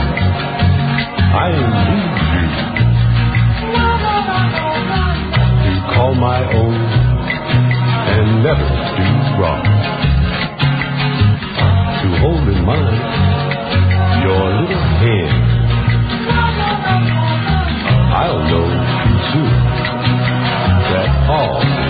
I need you to call my own and never do wrong. To hold in mind your little hand. I'll know too soon that all